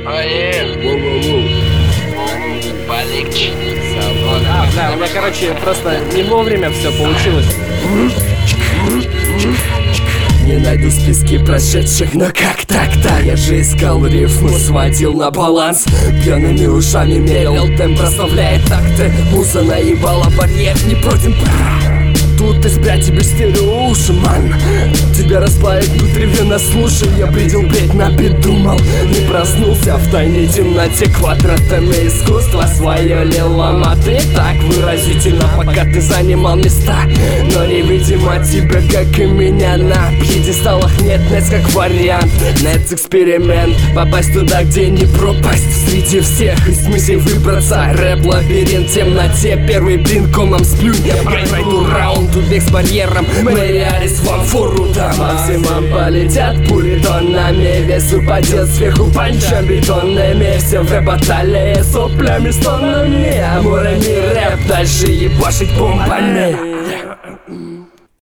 Полегче. Да, у меня, короче, просто не вовремя все получилось. Не найду списки прошедших, но как так-то? Я же искал рифму, сводил на баланс. Пьяными ушами мерил темп, прославляет такты. Муза наебала барьер, не против. Тут ты спрячь тебе стерео уши, ман. Тебя расплавить внутривенно, слушай. Я бредил, блять, напидумал. Не проснулся в тайной темноте. Квадратами искусства свое лилом. А ты так выразительно, пока ты занимал места. Но невидимо тебя, как и меня, на пьедесталах нет Нетс как вариант. Нетс эксперимент, попасть туда, где не пропасть. Среди всех из мыслей выбраться. Рэп-лабиринт в темноте, первый блин комом сплюнь. Я пройду раунд, убег с барьером. Мэри Арис вам фору дам. Максимум полетят пули тоннами. Вес упадет сверху панчем бетонными. Все в рэп-баталии соплями, стонами. Амурами рэп, дальше ебашить бомбами.